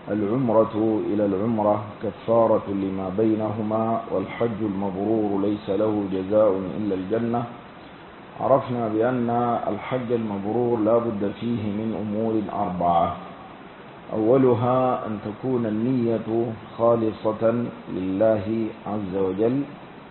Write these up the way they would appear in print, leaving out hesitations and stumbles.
العمرة إلى العمرة كفارة لما بينهما، والحج المبرور ليس له جزاء إلا الجنة. عرفنا بأن الحج المبرور لا بد فيه من أمور 4. أولها أن تكون النية خالصة لله عز وجل،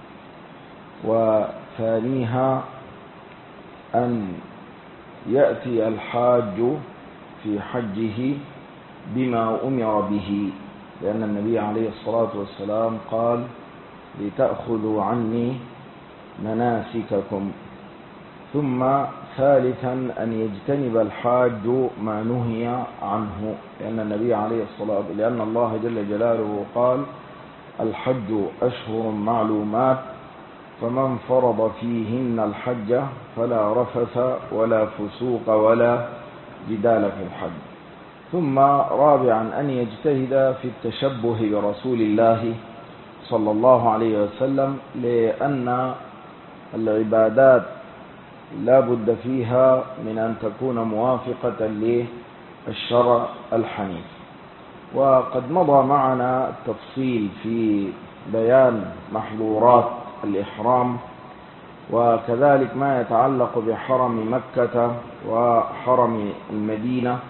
وثانيها أن يأتي الحاج في حجه بما أمر به، لأن النبي عليه الصلاة والسلام قال: لتأخذوا عني مناسككم. ثم ثالثا أن يجتنب الحاج ما نهي عنه، لأن الله جل جلاله قال: الحج أشهر معلومات، فمن فرض فيهن الحج فلا رفث ولا فسوق ولا جدال في الحج. ثم رابعا أن يجتهد في التشبه برسول الله صلى الله عليه وسلم، لأن العبادات لا بد فيها من أن تكون موافقة للشرع الحنيف. وقد مضى معنا التفصيل في بيان محظورات الإحرام، وكذلك ما يتعلق بحرم مكة وحرم المدينة،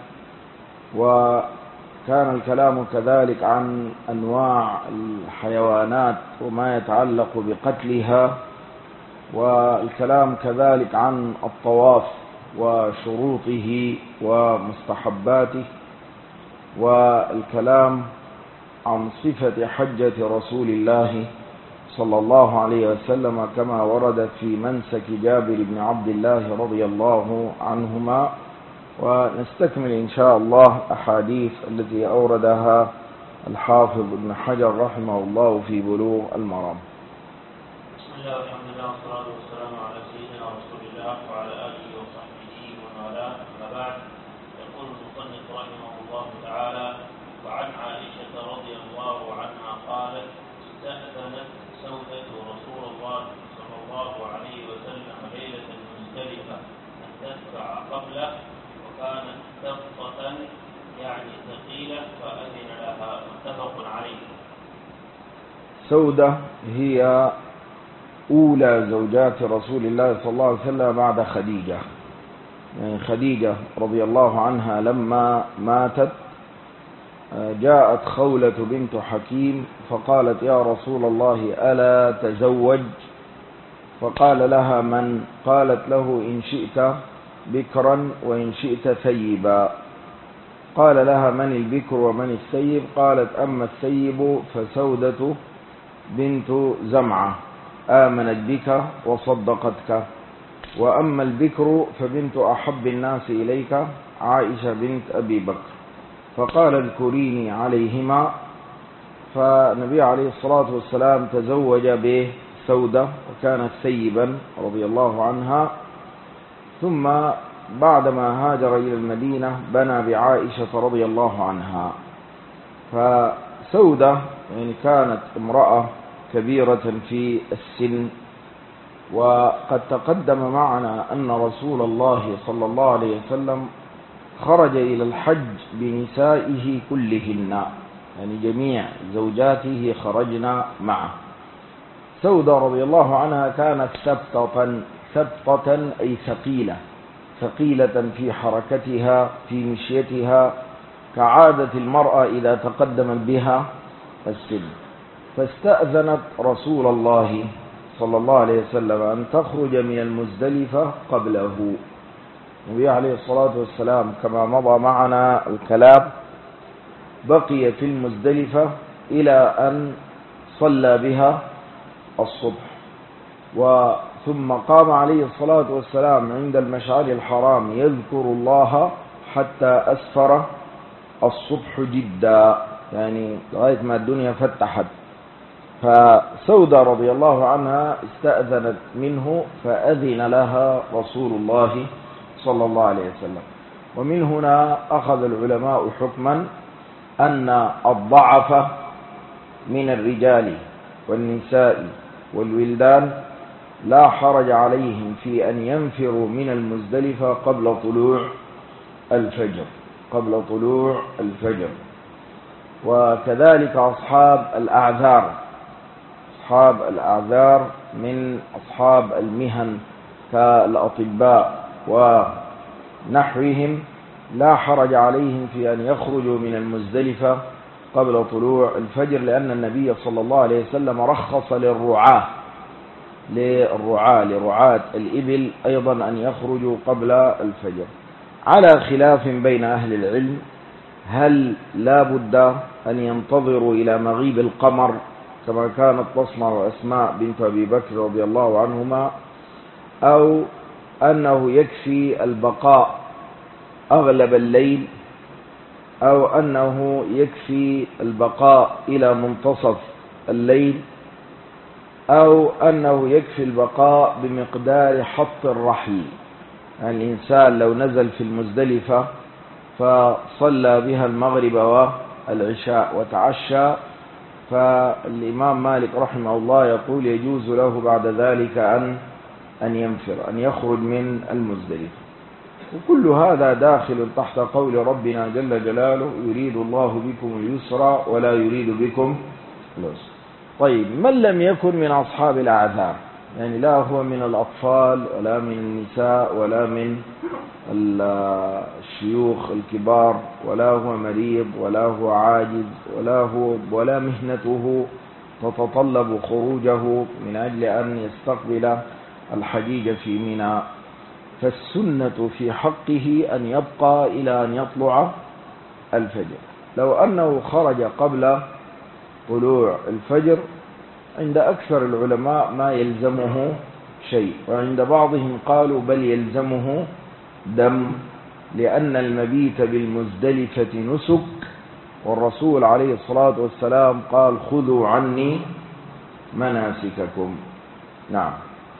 وكان الكلام كذلك عن أنواع الحيوانات وما يتعلق بقتلها، والكلام كذلك عن الطواف وشروطه ومستحباته، والكلام عن صفة حجة رسول الله صلى الله عليه وسلم كما وردت في منسك جابر بن عبد الله رضي الله عنهما. ونستكمل إن شاء الله أحاديث التي أوردها الحافظ ابن حجر رحمه الله في بلوغ المرام. بسم الله والحمد لله والصلاة والسلام على سيدنا رسول الله وعلى آله وصحبه ومن والاه، أما بعد. يقول المصنف رحمه الله تعالى: وعن عائشة رضي الله عنها قالت: استأذنت سودة رسول الله صلى الله عليه وسلم ليلة مزدلفة أن تدفع قبله، وكانت تبطة يعني ثقيلة، فأذن لها. متفق عليه. سودة هي أولى زوجات رسول الله صلى الله عليه وسلم بعد خديجة. يعني خديجة رضي الله عنها لما ماتت جاءت خولة بنت حكيم فقالت: يا رسول الله ألا تزوج؟ فقال لها: من؟ قالت له: إن شئت بكرا وإن شئت ثيبا. قال لها: من البكر ومن الثيب؟ قالت: أما الثيب فسودة بنت زمعة آمنت بك وصدقتك، وأما البكر فبنت أحب الناس إليك عائشة بنت أبي بكر. فقال: اذكريني عليهما. فالنبي عليه الصلاة والسلام تزوج به سودة، وكانت ثيبا رضي الله عنها. ثم بعدما هاجر إلى المدينة بنى بعائشة رضي الله عنها. فسودة يعني كانت امرأة كبيرة في السن، وقد تقدم معنا أن رسول الله صلى الله عليه وسلم خرج إلى الحج بنسائه كلهن، يعني جميع زوجاته خرجنا معه. سودة رضي الله عنها كانت ثبطة أي ثقيلة في حركتها في مشيتها، كعادة المرأة إذا تقدم بها السن. فاستأذنت رسول الله صلى الله عليه وسلم أن تخرج من المزدلفة قبله. النبي عليه الصلاة والسلام كما مضى معنا الكلام بقي في المزدلفة إلى أن صلى بها الصبح، ثم قام عليه الصلاة والسلام عند المشعر الحرام يذكر الله حتى أسفر الصبح جدا، يعني لغاية ما الدنيا فتحت. فسودة رضي الله عنها استأذنت منه فأذن لها رسول الله صلى الله عليه وسلم. ومن هنا أخذ العلماء حكما أن الضعف من الرجال والنساء والولدان لا حرج عليهم في أن ينفروا من المزدلفة قبل طلوع الفجر. وكذلك أصحاب الأعذار. أصحاب الأعذار من أصحاب المهن كالأطباء ونحوهم لا حرج عليهم في أن يخرجوا من المزدلفة قبل طلوع الفجر، لأن النبي صلى الله عليه وسلم رخص لرعاة الإبل أيضا أن يخرجوا قبل الفجر، على خلاف بين أهل العلم هل لا بد أن ينتظروا إلى مغيب القمر كما كانت تصنع أسماء بنت أبي بكر رضي الله عنهما، أو أنه يكفي البقاء أغلب الليل، أو أنه يكفي البقاء إلى منتصف الليل، أو أنه يكفي البقاء بمقدار حط الرحل. يعني الإنسان لو نزل في المزدلفة فصلى بها المغرب والعشاء وتعشى، فالإمام مالك رحمه الله يقول يجوز له بعد ذلك أن ينفر، أن يخرج من المزدلفة. وكل هذا داخل تحت قول ربنا جل جلاله يريد الله بكم اليسر ولا يريد بكم العسر. طيب، من لم يكن من أصحاب الأعذار، يعني لا هو من الأطفال ولا من النساء ولا من الشيوخ الكبار، ولا هو مريض ولا هو عاجز ولا مهنته تتطلب خروجه من أجل أن يستقبل الحجيج في منى، فالسنة في حقه أن يبقى إلى أن يطلع الفجر. لو أنه خرج قبل طلوع الفجر عند أكثر العلماء ما يلزمه شيء، وعند بعضهم قالوا بل يلزمه دم، لأن المبيت بالمزدلفة نسك، والرسول عليه الصلاة والسلام قال خذوا عني مناسككم. نعم.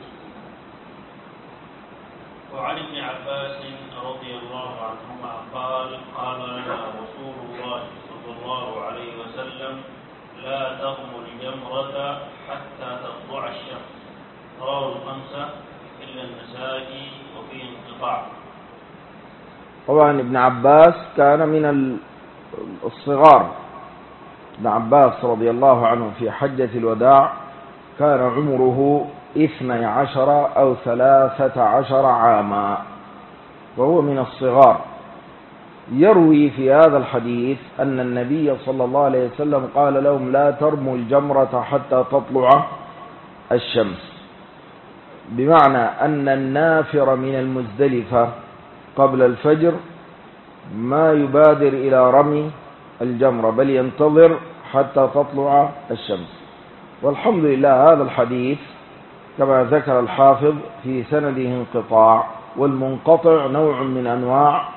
وعن ابن عباس رضي الله عنهما قال قال لنا رسول الله صلى الله عليه وسلم لا ترموا الجمرة حتى تطلع الشمس، رواه الخمسة إلا النسائي وفيه انقطاع. طبعا ابن عباس كان من الصغار. ابن عباس رضي الله عنه في حجة الوداع كان عمره 12 أو 13 عاما، وهو من الصغار. يروي في هذا الحديث أن النبي صلى الله عليه وسلم قال لهم لا ترموا الجمرة حتى تطلع الشمس، بمعنى أن النافر من المزدلفة قبل الفجر ما يبادر إلى رمي الجمرة، بل ينتظر حتى تطلع الشمس. والحمد لله هذا الحديث كما ذكر الحافظ في سنده انقطاع، والمنقطع نوع من أنواع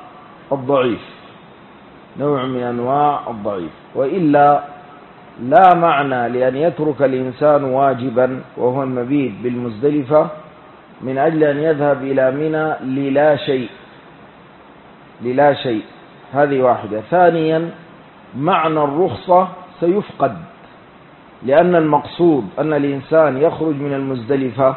الضعيف، وإلا لا معنى لأن يترك الإنسان واجبا وهو المبيت بالمزدلفة من أجل أن يذهب إلى منى للا شيء. هذه واحدة. ثانيا، معنى الرخصة سيفقد، لأن المقصود أن الإنسان يخرج من المزدلفة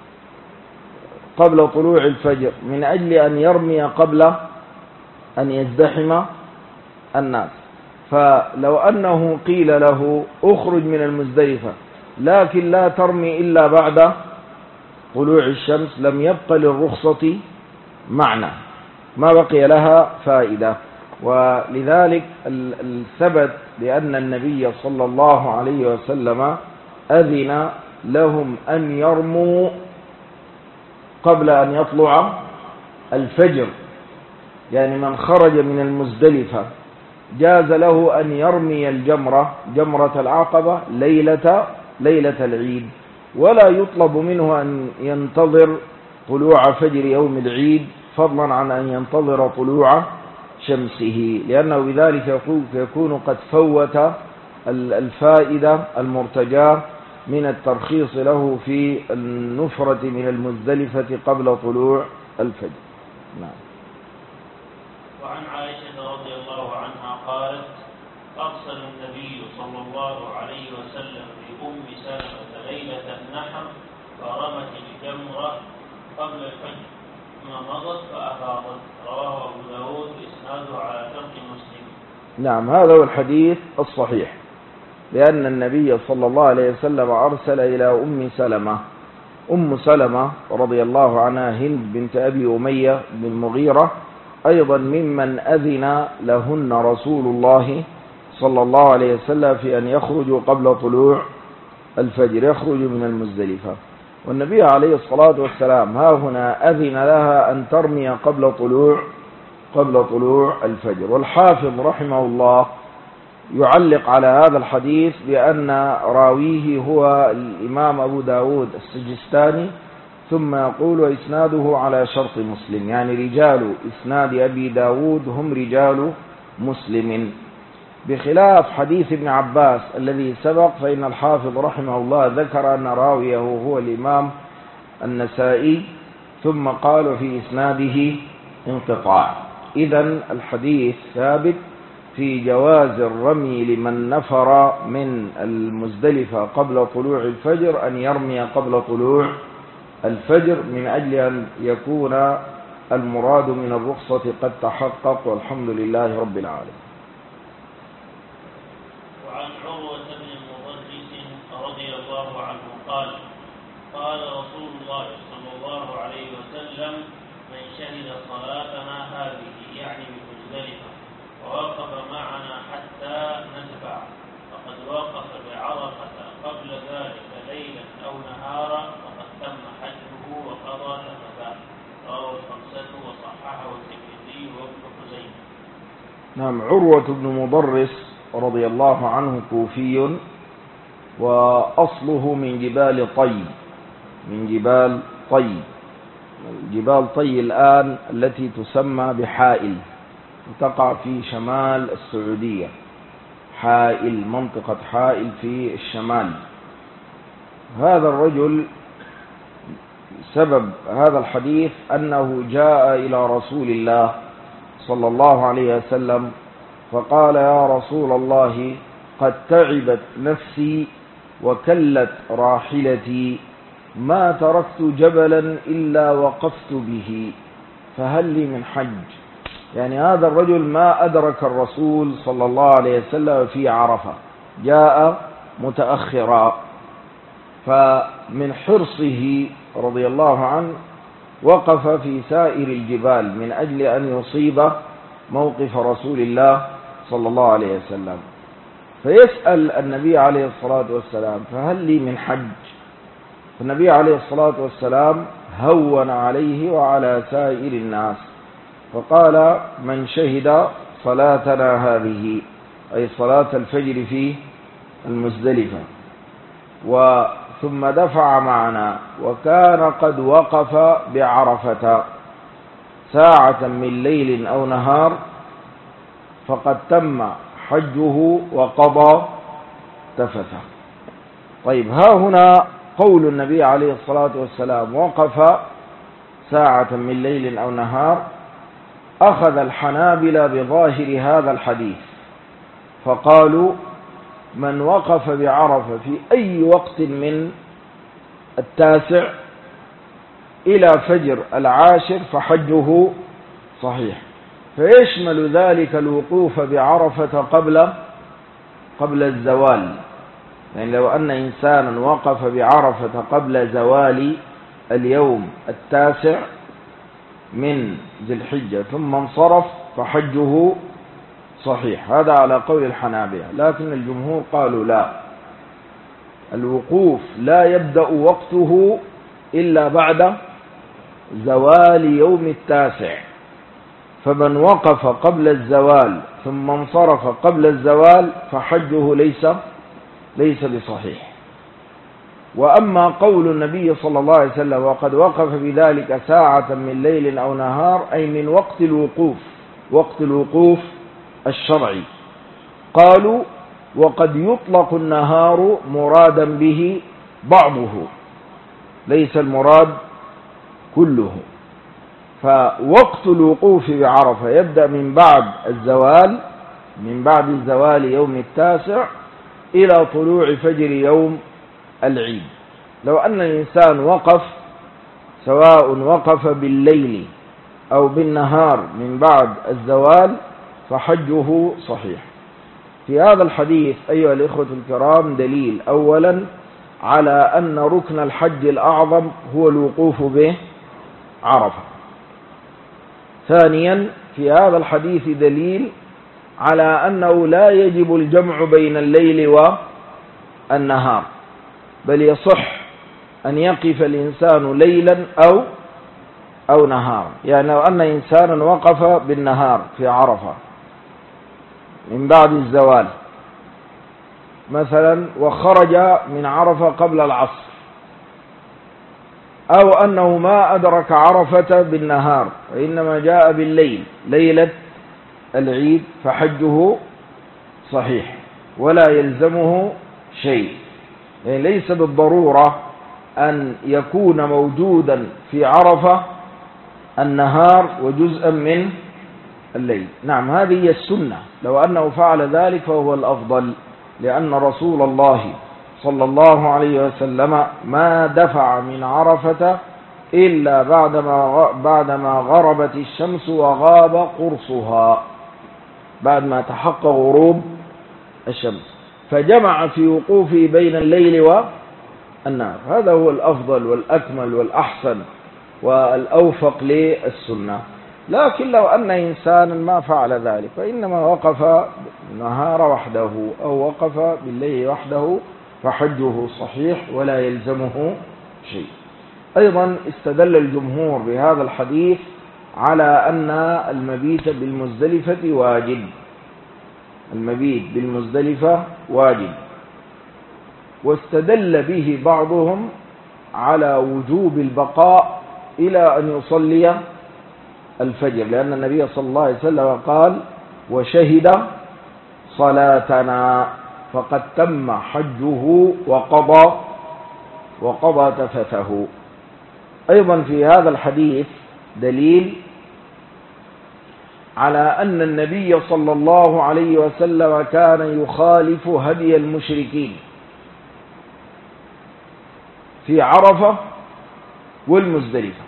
قبل طلوع الفجر من أجل أن يرمي قبل أن يزدحم الناس. فلو أنه قيل له أخرج من المزدلفة لكن لا ترمي إلا بعد طلوع الشمس لم يبق للرخصة معنى، ما بقي لها فائدة. ولذلك الثبت بأن النبي صلى الله عليه وسلم أذن لهم أن يرموا قبل أن يطلع الفجر، يعني من خرج من المزدلفة جاز له أن يرمي جمرة العقبة ليلة العيد، ولا يطلب منه أن ينتظر طلوع فجر يوم العيد فضلا عن أن ينتظر طلوع شمسه، لأنه بذلك يكون قد فوت الفائدة المرتجاة من الترخيص له في النفرة من المزدلفة قبل طلوع الفجر. نعم. وعن عائشة رضي الله عنها قالت أرسل النبي صلى الله عليه وسلم لأم سلمة ليلة النحر فرمت الجمرة قبل الفجر ثم مضت فأفاضت، رواه أبو داود بإسناده على شرط مسلم. نعم، هذا هو الحديث الصحيح، لأن النبي صلى الله عليه وسلم أرسل إلى أم سلمة رضي الله عنها، هند بنت أبي أمية بن مغيرة، أيضا ممن أذن لهن رسول الله صلى الله عليه وسلم في أن يخرجوا قبل طلوع الفجر، يخرجوا من المزدلفة. والنبي عليه الصلاة والسلام ها هنا أذن لها أن ترمي قبل طلوع الفجر. والحافظ رحمه الله يعلق على هذا الحديث بأن راويه هو الإمام أبو داود السجستاني، ثم يقول وإسناده على شرط مسلم، يعني رجال إسناد أبي داود هم رجال مسلم، بخلاف حديث ابن عباس الذي سبق، فإن الحافظ رحمه الله ذكر أن راويه هو الإمام النسائي، ثم قال في إسناده انقطاع. إذن الحديث ثابت في جواز الرمي لمن نفر من المزدلفة قبل طلوع الفجر أن يرمي قبل طلوع الفجر، من أجل أن يكون المراد من الرخصة قد تحقق، والحمد لله رب العالمين. وعن عروة بن المضرس رضي الله عنه قال قال رسول الله صلى الله عليه وسلم من شهد صلاتنا هذه، يعني بمزدلفة، ووقف معنا حتى نتبع، فقد وقف بعرفة قبل ذلك ليلا أو نهارا، فقد تم حجه وقضى تفثاه. رواه الخمسة وصححه الترمذي وابن خزيمة. نعم، عروة بن مضرس رضي الله عنه كوفي، وأصله من جبال طي الآن التي تسمى بحائل، تقع في شمال السعودية، منطقة حائل في الشمال. هذا الرجل سبب هذا الحديث أنه جاء إلى رسول الله صلى الله عليه وسلم فقال يا رسول الله قد تعبت نفسي وكلت راحلتي، ما تركت جبلا إلا وقفت به، فهل لي من حج؟ يعني هذا الرجل ما أدرك الرسول صلى الله عليه وسلم في عرفة، جاء متأخرا، فمن حرصه رضي الله عنه وقف في سائر الجبال من أجل أن يصيب موقف رسول الله صلى الله عليه وسلم، فيسأل النبي عليه الصلاة والسلام فهل لي من حج؟ فالنبي عليه الصلاة والسلام هون عليه وعلى سائر الناس، فقال من شهد صلاتنا هذه، أي صلاة الفجر في المزدلفة، ثم دفع معنا، وكان قد وقف بعرفة ساعة من ليل أو نهار، فقد تم حجه وقضى تفثه. طيب، ها هنا قول النبي عليه الصلاة والسلام وقف ساعة من ليل أو نهار، أخذ الحنابلة بظاهر هذا الحديث فقالوا من وقف بعرفة في أي وقت من 9 إلى فجر 10 فحجه صحيح، فيشمل ذلك الوقوف بعرفة قبل الزوال. يعني لو أن إنسانا وقف بعرفة قبل زوال اليوم 9 من ذي الحجة ثم انصرف فحجه صحيح، هذا على قول الحنابلة. لكن الجمهور قالوا لا، الوقوف لا يبدأ وقته إلا بعد زوال يوم 9، فمن وقف قبل الزوال ثم انصرف قبل الزوال فحجه ليس بصحيح. وأما قول النبي صلى الله عليه وسلم وقد وقف بذلك ساعة من ليل أو نهار، أي من وقت الوقوف الشرعي، قالوا وقد يطلق النهار مرادا به بعضه ليس المراد كله، فوقت الوقوف بعرفة يبدأ من بعد الزوال يوم 9 إلى طلوع فجر يوم العيد. لو أن الإنسان وقف، سواء وقف بالليل أو بالنهار من بعد الزوال، فحجه صحيح. في هذا الحديث أيها الإخوة الكرام دليل أولا على أن ركن الحج الأعظم هو الوقوف بعرفة. ثانيا في هذا الحديث دليل على أنه لا يجب الجمع بين الليل والنهار، بل يصح أن يقف الإنسان ليلا أو نهارا. يعني لو أن إنسانا وقف بالنهار في عرفة من بعد الزوال مثلا وخرج من عرفة قبل العصر، أو أنه ما أدرك عرفة بالنهار وإنما جاء بالليل ليلة العيد، فحجه صحيح ولا يلزمه شيء. يعني ليس بالضرورة أن يكون موجودا في عرفة النهار وجزءا من الليل. نعم هذه هي السنة، لو أنه فعل ذلك فهو الأفضل، لأن رسول الله صلى الله عليه وسلم ما دفع من عرفة إلا بعدما غربت الشمس وغاب قرصها، بعد ما تحقق غروب الشمس، فجمع في وقوفه بين الليل والنهار. هذا هو الأفضل والأكمل والأحسن والأوفق للسنة. لكن لو أن إنسانا ما فعل ذلك فإنما وقف النهار وحده أو وقف بالليل وحده فحجه صحيح ولا يلزمه شيء. أيضا استدل الجمهور بهذا الحديث على أن المبيت بالمزدلفة واجب، المبيت بالمزدلفة واجب، واستدل به بعضهم على وجوب البقاء إلى أن يصلي الفجر، لأن النبي صلى الله عليه وسلم قال وشهد صلاتنا فقد تم حجه وقضى تفثه. أيضا في هذا الحديث دليل على أن النبي صلى الله عليه وسلم كان يخالف هدي المشركين في عرفة والمزدلفة،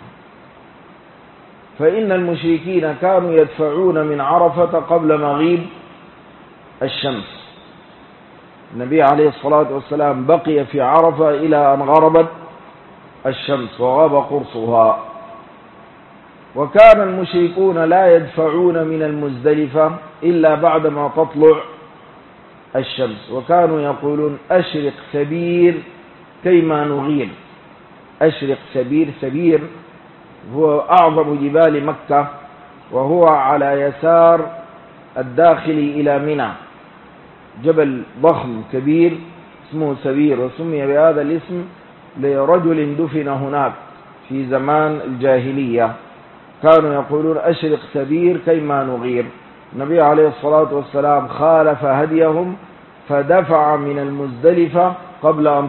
فإن المشركين كانوا يدفعون من عرفة قبل مغيب الشمس. النبي عليه الصلاة والسلام بقي في عرفة إلى أن غربت الشمس وغاب قرصها، وكان المشركون لا يدفعون من المزدلفة إلا بعدما تطلع الشمس، وكانوا يقولون أشرق سبير كيما نغير. أشرق سبير، سبير هو أعظم جبال مكة وهو على يسار الداخل إلى منى، جبل ضخم كبير اسمه سبير، وسمي بهذا الاسم لرجل دفن هناك في زمان الجاهلية، كانوا يقولون أشرق سبير كيما نغير. النبي عليه الصلاة والسلام خالف هديهم فدفع من المزدلفة قبل أن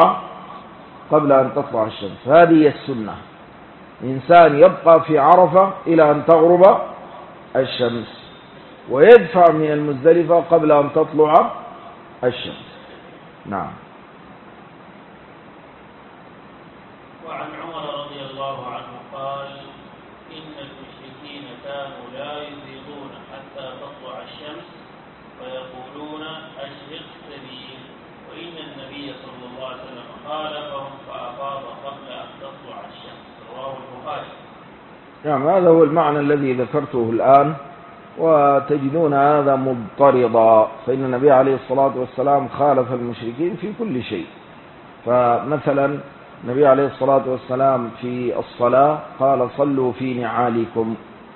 تطلع الشمس. هذه السنة، إنسان يبقى في عرفة إلى أن تغرب الشمس ويدفع من المزدلفة قبل أن تطلع الشمس. نعم. وعن عمر رضي الله عنه قال إن المشركين كانوا لا يفيضون حتى تطلع الشمس ويقولون أشرق سبيل، وإن النبي صلى الله عليه وسلم خالفهم فأفاض قبل أن تطلع الشمس. رواه البخاري. نعم هذا هو المعنى الذي ذكرته الآن، وتجدون هذا مضطردا، فإن النبي عليه الصلاة والسلام خالف المشركين في كل شيء. فمثلا النبي عليه الصلاة والسلام في الصلاة قال صلوا في نعالكم،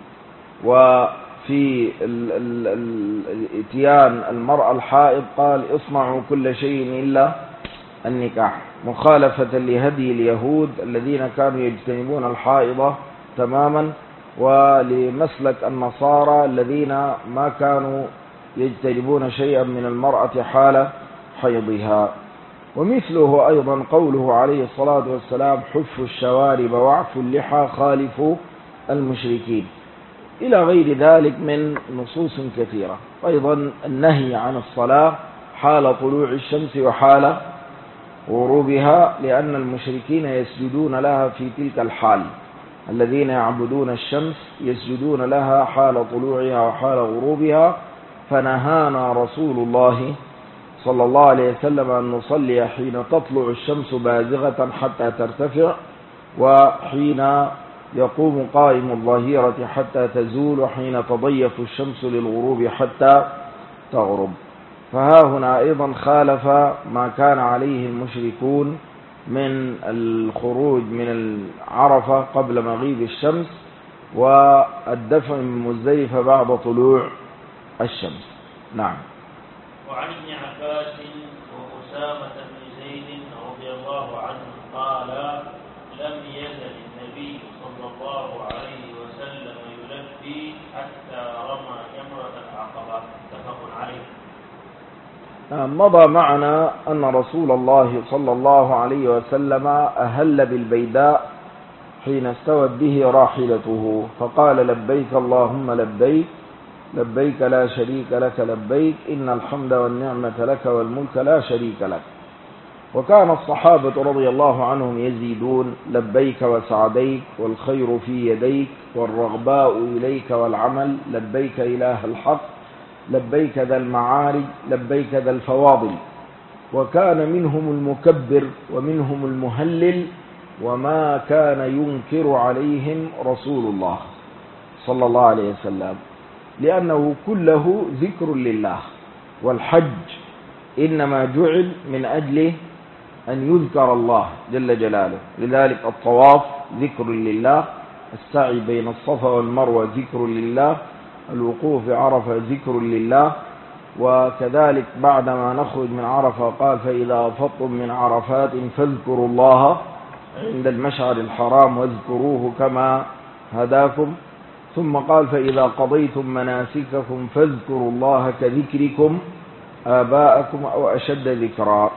وفي الاتيان المرأة الحائض قال اصنعوا كل شيء إلا النكاح، مخالفة لهدي اليهود الذين كانوا يجتنبون الحائضة تماما، ولمسلك النصارى الذين ما كانوا يجتنبون شيئا من المرأة حال حيضها. ومثله أيضا قوله عليه الصلاة والسلام حفوا الشوارب واعفوا اللحى خالفوا المشركين، إلى غير ذلك من نصوص كثيرة. أيضا النهي عن الصلاة حال طلوع الشمس وحال غروبها، لأن المشركين يسجدون لها في تلك الحال، الذين يعبدون الشمس يسجدون لها حال طلوعها وحال غروبها، فنهانا رسول الله صلى الله عليه وسلم أن نصلي حين تطلع الشمس بازغة حتى ترتفع، وحين يقوم قائم الظهيرة حتى تزول، وحين تضيف الشمس للغروب حتى تغرب. فها هنا أيضا خالف ما كان عليه المشركون من الخروج من العرفة قبل مغيب الشمس والدفع من مزدلفة بعد طلوع الشمس. نعم. وعن ابن عباس وأسامة بن زيد رضي الله عنه قال: لم يزل النبي صلى الله عليه وسلم يلبي حتى رمى جمرة العقبة. متفق عليه. مضى معنا أن رسول الله صلى الله عليه وسلم أهل بالبيداء حين استوت به راحلته، فقال: لبيك اللهم لبيك، لبيك لا شريك لك لبيك، إن الحمد والنعمة لك والملك لا شريك لك. وكان الصحابة رضي الله عنهم يزيدون: لبيك وسعديك، والخير في يديك، والرغباء إليك والعمل، لبيك إله الحق، لبيك ذا المعارج، لبيك ذا الفواضل. وكان منهم المكبر ومنهم المهلل، وما كان ينكر عليهم رسول الله صلى الله عليه وسلم، لأنه كله ذكر لله، والحج إنما جعل من أجله أن يذكر الله جل جلاله. لذلك الطواف ذكر لله، السعي بين الصفا والمروة ذكر لله، الوقوف عرفة ذكر لله. وكذلك بعدما نخرج من عرفة قال: فإذا أفضتم من عرفات فاذكروا الله عند المشعر الحرام واذكروه كما هداكم. ثم قال: فإذا قضيتم مناسككم فاذكروا الله كذكركم آباءكم أو أشد ذكرا.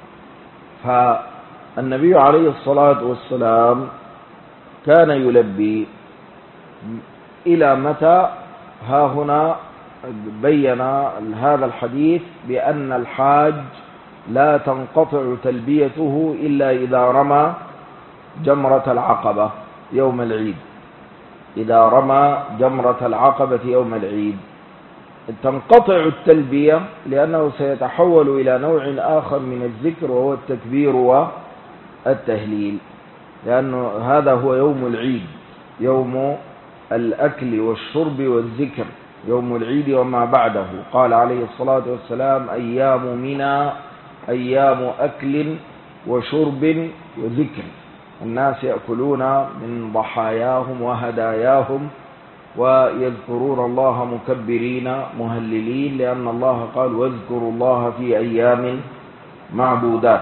فالنبي عليه الصلاة والسلام كان يلبي إلى متى؟ ها هنا بين هذا الحديث بأن الحاج لا تنقطع تلبيته إلا إذا رمى جمرة العقبة يوم العيد. إذا رمى جمرة العقبة يوم العيد تنقطع التلبية، لأنه سيتحول إلى نوع آخر من الذكر، وهو التكبير والتهليل، لأنه هذا هو يوم العيد، يوم الأكل والشرب والذكر، يوم العيد وما بعده. قال عليه الصلاة والسلام: أيام منى أيام أكل وشرب وذكر. الناس يأكلون من ضحاياهم وهداياهم ويذكرون الله مكبرين مهللين، لأن الله قال: واذكروا الله في أيام معدودات.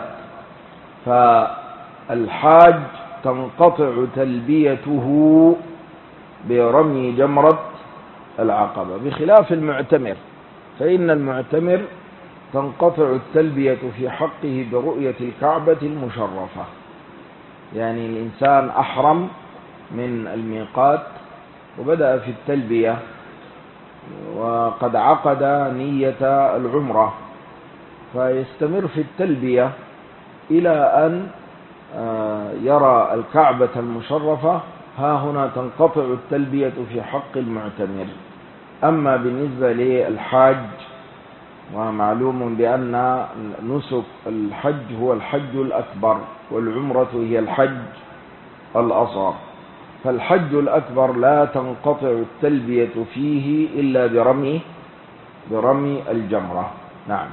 فالحاج تنقطع تلبيته برمي جمرة العقبة، بخلاف المعتمر، فإن المعتمر تنقطع التلبية في حقه برؤية الكعبة المشرفة. يعني الإنسان أحرم من الميقات وبدأ في التلبية وقد عقد نية العمرة، فيستمر في التلبية إلى أن يرى الكعبة المشرفة. ها هنا تنقطع التلبية في حق المعتمر. أما بالنسبة للحاج، ومعلوم بأن نسك الحج هو الحج الأكبر، والعمرة هي الحج الأصغر، فالحج الأكبر لا تنقطع التلبية فيه إلا برمي الجمرة. نعم.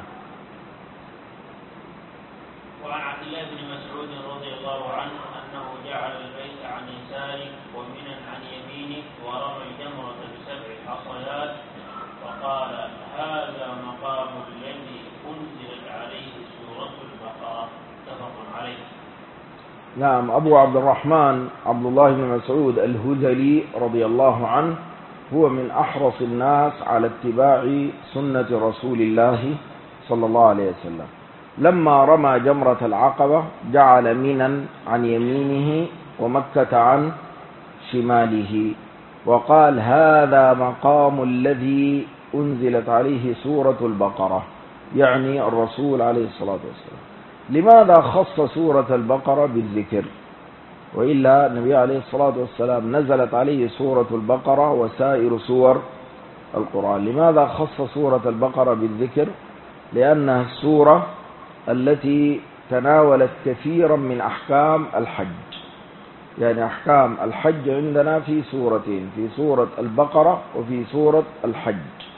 وعن عبد الله بن مسعود رضي الله عنه أنه جعل البيت عن يساره ومنى عن يمينه، ورمى الجمرة ب7 حصيات، وقال: هذا مقام الذي أنزلت عليه سورة البقرة. متفق عليه. نعم. أبو عبد الرحمن عبد الله بن مسعود الهذلي رضي الله عنه هو من أحرص الناس على اتباع سنة رسول الله صلى الله عليه وسلم. لما رمى جمرة العقبة جعل منى عن يمينه ومكة عن شماله، وقال: هذا مقام الذي أنزلت عليه سورة البقرة، يعني الرسول عليه الصلاة والسلام. لماذا خص سورة البقرة بالذكر؟ وإلا النبي عليه الصلاة والسلام نزلت عليه سورة البقرة وسائر سور القرآن. لماذا خص سورة البقرة بالذكر؟ لأنها السورة التي تناولت كثيرا من أحكام الحج. يعني أحكام الحج عندنا في سورتين، في سورة البقرة وفي سورة الحج.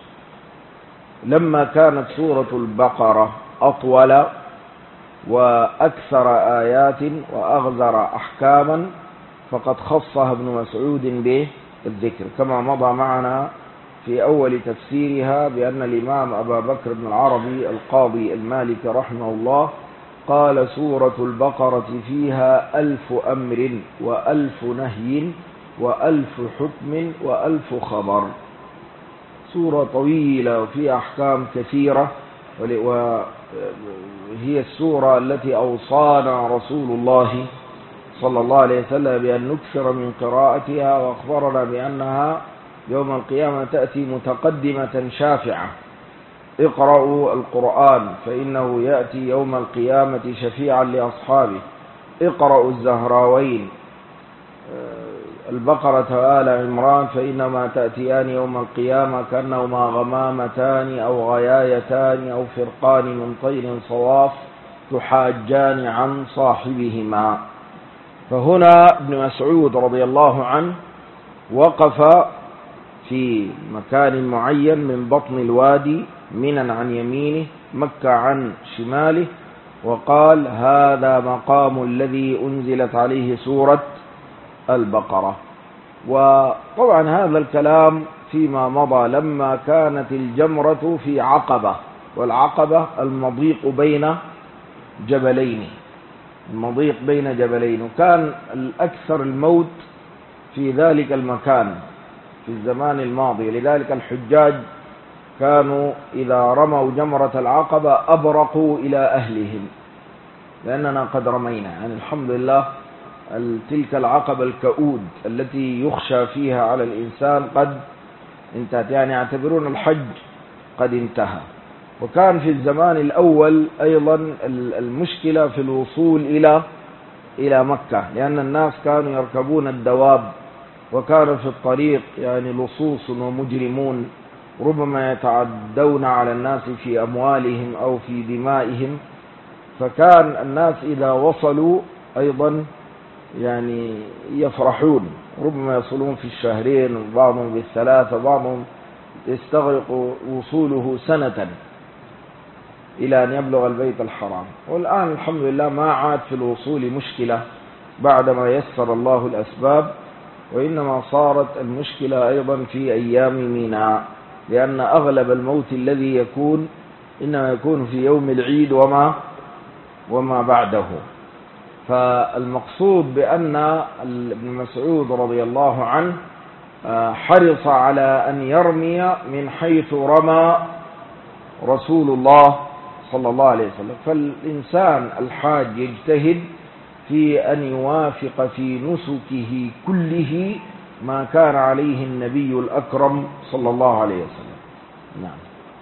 لما كانت سورة البقرة أطول وأكثر آيات وأغزر أحكاما فقد خصها ابن مسعود بالذكر، كما مضى معنا في أول تفسيرها بأن الإمام أبا بكر بن العربي القاضي المالكي رحمه الله قال: سورة البقرة فيها 1000 أمر و1000 نهي و1000 حكم و1000 خبر. سورة طويلة وفيها أحكام كثيرة، وهي السورة التي أوصانا رسول الله صلى الله عليه وسلم بأن نكثر من قراءتها، وأخبرنا بأنها يوم القيامة تأتي متقدمة شافعة: اقرأوا القرآن فإنه يأتي يوم القيامة شفيعا لأصحابه، اقرأوا الزهراوين البقرة وآل عمران فإنما تأتيان يوم القيامة كأنهما غمامتان أو غيايتان أو فرقان من طير صواف تحاجان عن صاحبهما. فهنا ابن مسعود رضي الله عنه وقف في مكان معين من بطن الوادي، منى عن يمينه مكة عن شماله، وقال: هذا مقام الذي أنزلت عليه سورة البقرة. وطبعا هذا الكلام فيما مضى لما كانت الجمرة في عقبة، والعقبة المضيق بين جبلين، المضيق بين جبلين، وكان الأكثر الموت في ذلك المكان في الزمان الماضي. لذلك الحجاج كانوا إذا رموا جمرة العقبة أبرقوا إلى أهلهم، لأننا قد رمينا. يعني الحمد لله تلك العقبة الكؤود التي يخشى فيها على الإنسان قد انتهت، يعني يعتبرون الحج قد انتهى. وكان في الزمان الأول أيضا المشكلة في الوصول إلى مكة، لأن الناس كانوا يركبون الدواب، وكان في الطريق يعني لصوص ومجرمون ربما يتعدون على الناس في أموالهم أو في دمائهم. فكان الناس إذا وصلوا أيضا يعني يفرحون، ربما يصلون في الشهرين، بعضهم بالثلاثة، بعضهم يستغرق وصوله سنة إلى أن يبلغ البيت الحرام. والآن الحمد لله ما عاد في الوصول مشكلة بعدما يسر الله الأسباب، وإنما صارت المشكلة أيضا في أيام ميناء، لأن أغلب الموت الذي يكون إنما يكون في يوم العيد وما بعده. فالمقصود بأن ابن مسعود رضي الله عنه حرص على أن يرمي من حيث رمى رسول الله صلى الله عليه وسلم. فالإنسان الحاج يجتهد في أن يوافق في نسكه كله ما كان عليه النبي الأكرم صلى الله عليه وسلم. نعم.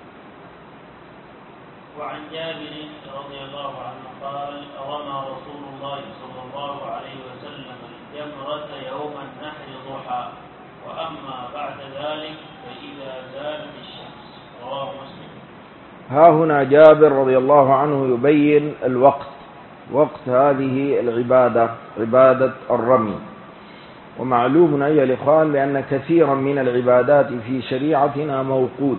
وعن جابر رضي الله عنه قال: رمى رسول الله صلى الله عليه وسلم الجمرة يوم النحر ضحى، وأما بعد ذلك فإذا زالت الشمس. رواه مسلم. ها هنا جابر رضي الله عنه يبين وقت هذه العبادة، عبادة الرمي. ومعلوم أيها الإخوان بأن كثيرا من العبادات في شريعتنا موقوت،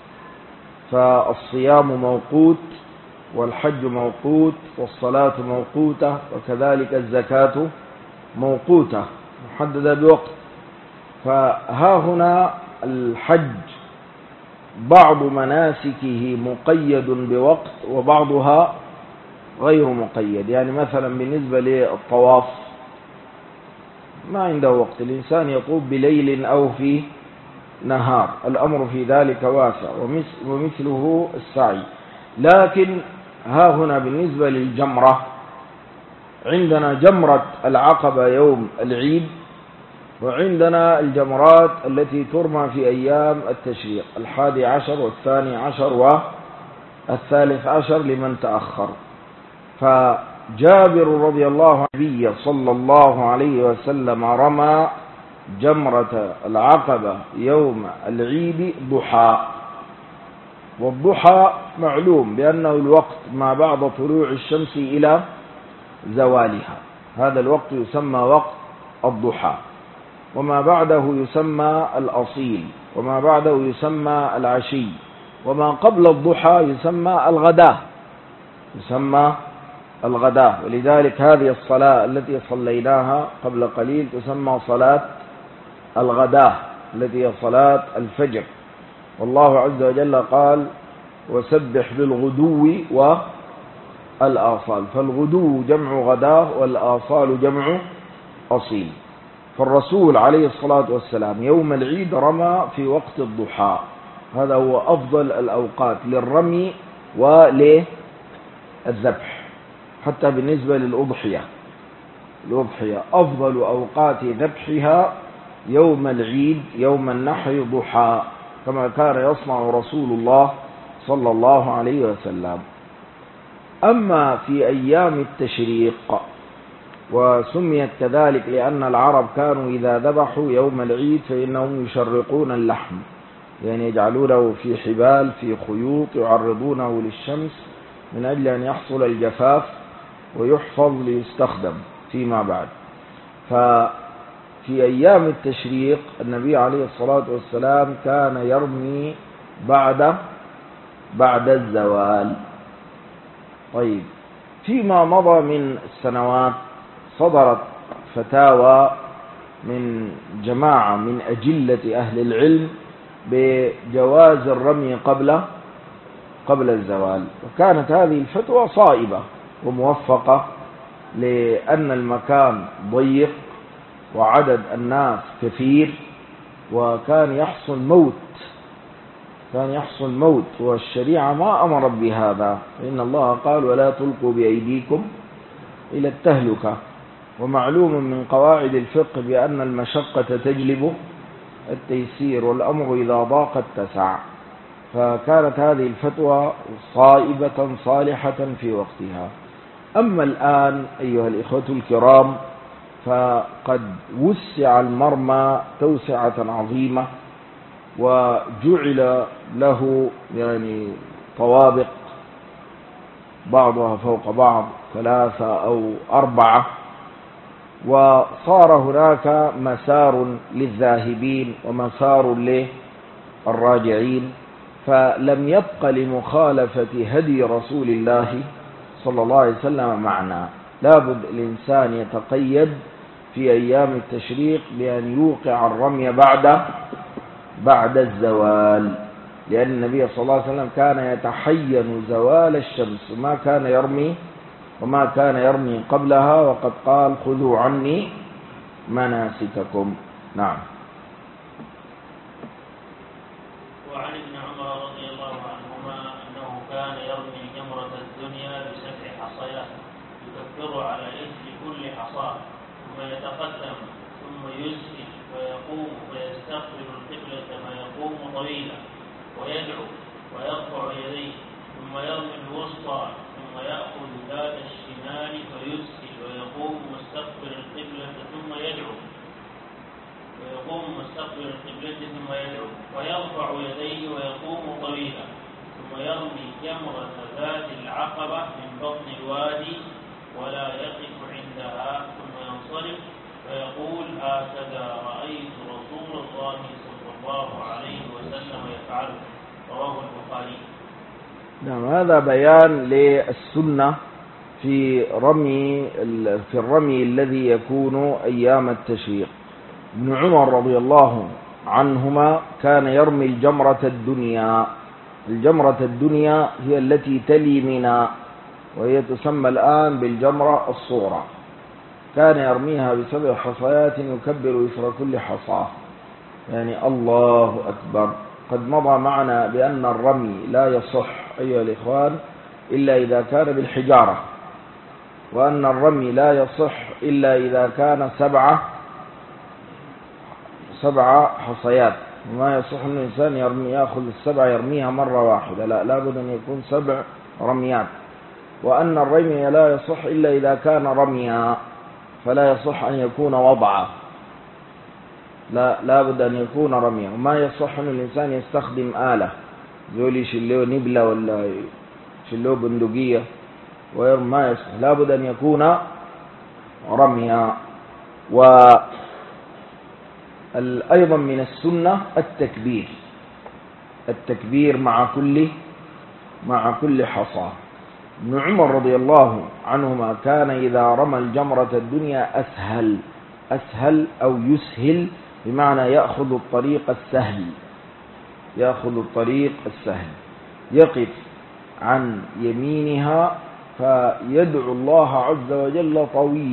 فالصيام موقوت، والحج موقوت، والصلاة موقوتة، وكذلك الزكاة موقوتة محددة بوقت. فها هنا الحج بعض مناسكه مقيد بوقت وبعضها غير مقيد. يعني مثلا بالنسبة للطواف ما عنده وقت، الإنسان يطوف بليل أو في نهار، الأمر في ذلك واسع، ومثله السعي. لكن ها هنا بالنسبة للجمرة، عندنا جمرة العقبة يوم العيد، وعندنا الجمرات التي ترمى في أيام التشريق 11 و12 والثالث عشر لمن تأخر. جابر رضي الله عنه النبي صلى الله عليه وسلم رمى جمرة العقبة يوم العيد ضحى، والضحى معلوم بأنه الوقت ما بعد طلوع الشمس إلى زوالها، هذا الوقت يسمى وقت الضحى، وما بعده يسمى الأصيل، وما بعده يسمى العشي، وما قبل الضحى يسمى الغداء، ولذلك هذه الصلاة التي صليناها قبل قليل تسمى صلاة الغداء التي هي صلاة الفجر. والله عز وجل قال وسبح بالغدو والآصال، فالغدو جمع غداء والآصال جمع أصيل. فالرسول عليه الصلاة والسلام يوم العيد رمى في وقت الضحى، هذا هو أفضل الأوقات للرمي وللذبح، حتى بالنسبة للأضحية أفضل أوقات ذبحها يوم العيد يوم النحر ضحى، كما كان يصنع رسول الله صلى الله عليه وسلم. أما في أيام التشريق، وسميت كذلك لأن العرب كانوا إذا ذبحوا يوم العيد فإنهم يشرقون اللحم، يعني يجعلونه في حبال في خيوط يعرضونه للشمس من أجل أن يحصل الجفاف ويحفظ ليستخدم فيما بعد. ففي أيام التشريق النبي عليه الصلاة والسلام كان يرمي بعد الزوال. طيب، فيما مضى من السنوات صدرت فتاوى من جماعة من أجلة أهل العلم بجواز الرمي قبل الزوال، وكانت هذه الفتوى صائبة وموفقة، لأن المكان ضيق وعدد الناس كثير، وكان يحصل موت، والشريعة ما أمرت بهذا، إن الله قال ولا تلقوا بأيديكم إلى التهلكة. ومعلوم من قواعد الفقه بأن المشقة تجلب التيسير، والأمر إذا ضاق اتسع، فكانت هذه الفتوى صائبة صالحة في وقتها. أما الآن أيها الإخوة الكرام فقد وسع المرمى توسعة عظيمة، وجعل له يعني طوابق بعضها فوق بعض 3 أو 4، وصار هناك مسار للذاهبين ومسار للراجعين، فلم يبق لمخالفة هدي رسول الله صلى الله عليه وسلم معنى. لابد الإنسان يتقيد في أيام التشريق بأن يوقع الرمي بعد الزوال، لأن النبي صلى الله عليه وسلم كان يتحين زوال الشمس وما كان يرمي قبلها، وقد قال خذوا عني مناسككم. نعم. وعن ابن عمر رضي الله عنهما أنه كان يرمي جمرة الدنيا ب7 حصيات يكفر على إثر كل حصاة، ثم يتقدم ثم يسجد ويقوم ويستقبل القبلة ما يقوم طويلا ويدعو ويرفع يديه، ثم يرمي الوسطى ثم يأخذ ذات الشمال فيسجد ويقوم مستقبل القبلة ثم يدعو ويرفع يديه ويقوم طويلا، ثم يرمي جمرة ذات العقبة من بطن الوادي ولا يقف عندها، ثم ينصرف فيقول هكذا رأيت رسول الله صلى الله عليه وسلم يفعل. رواه البخاري. نعم، هذا بيان للسنة في الرمي الذي يكون أيام التشريق. ابن عمر رضي الله عنهما كان يرمي الجمرة الدنيا هي التي تلي منى، وهي تسمى الآن بالجمرة الصغرى، كان يرميها ب7 حصيات يكبر إثر كل حصاة، يعني الله أكبر. قد مضى معنا بأن الرمي لا يصح أيها الإخوان إلا إذا كان بالحجارة، وأن الرمي لا يصح إلا إذا كان 7 حصيات، وما يصح أن الإنسان يأخذ 7 يرميها مرة واحدة، لا، لابد أن يكون 7 رميات. وأن الرمي لا يصح إلا إذا كان رميا، فلا يصح أن يكون وضعا، لا بد أن يكون رميا. وما يصح أن الإنسان يستخدم آلة زولي شلو نبلة ولا شلو بندقية ما يصح، لا بد أن يكون رميا. وأيضا من السنة التكبير مع كل حصى. ابن عمر رضي الله عنهما كان إذا رمى الجمرة الدنيا أسهل أو يسهل، بمعنى يأخذ الطريق السهل، يقف عن يمينها فيدعو الله عز وجل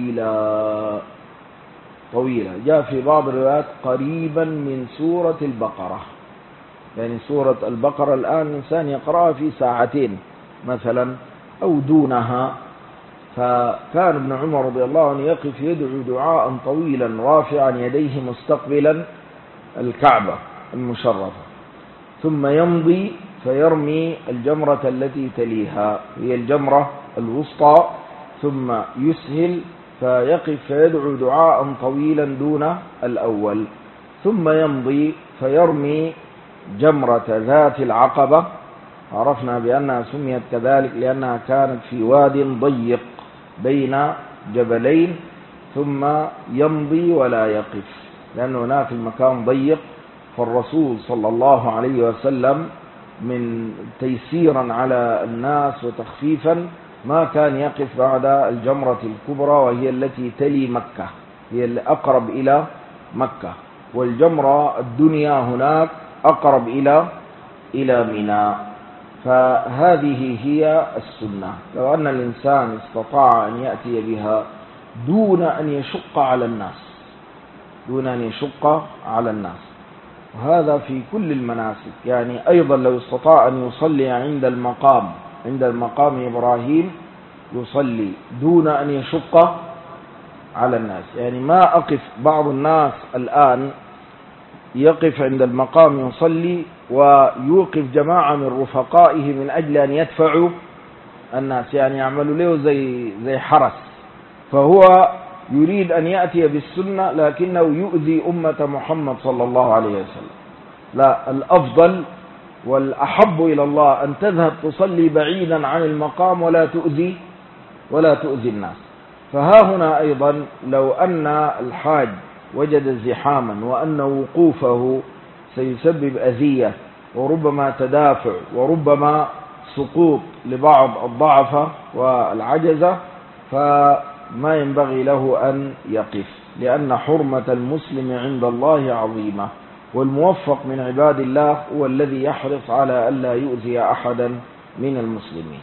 طويلا. جاء في بعض الروايات قريبا من سورة البقرة، يعني سورة البقرة الآن الإنسان يقرأها في ساعتين مثلا أو دونها. فكان ابن عمر رضي الله عنه يقف يدعو دعاء طويلا رافعا يديه مستقبلا الكعبة المشرفة، ثم يمضي فيرمي الجمرة التي تليها، هي الجمرة الوسطى، ثم يسهل فيقف فيدعو دعاء طويلا دون الأول، ثم يمضي فيرمي جمرة ذات العقبة. عرفنا بأنها سميت كذلك لأنها كانت في واد ضيق بين جبلين، ثم يمضي ولا يقف لأن هناك المكان ضيق. فالرسول صلى الله عليه وسلم من تيسيرا على الناس وتخفيفا ما كان يقف بعد الجمرة الكبرى، وهي التي تلي مكة، هي الأقرب إلى مكة، والجمرة الدنيا هناك أقرب إلى منى. فهذه هي السنة. لو أن الإنسان استطاع أن يأتي بها دون أن يشق على الناس، وهذا في كل المناسك. يعني أيضا لو استطاع أن يصلي عند المقام إبراهيم يصلي دون أن يشق على الناس. يعني ما أقف بعض الناس الآن يقف عند المقام يصلي ويوقف جماعة من رفقائه من أجل أن يدفعوا الناس، يعني يعملوا له زي حرس، فهو يريد أن يأتي بالسنة لكنه يؤذي أمة محمد صلى الله عليه وسلم. لا، الأفضل والأحب إلى الله أن تذهب تصلي بعيدا عن المقام ولا تؤذي الناس. فها هنا أيضا لو أن الحاج وجد زحاما وأن وقوفه سيسبب أذية وربما تدافع وربما سقوط لبعض الضعفة والعجزة، فما ينبغي له أن يقف، لأن حرمة المسلم عند الله عظيمة، والموفق من عباد الله هو الذي يحرص على ألا يؤذي أحدا من المسلمين.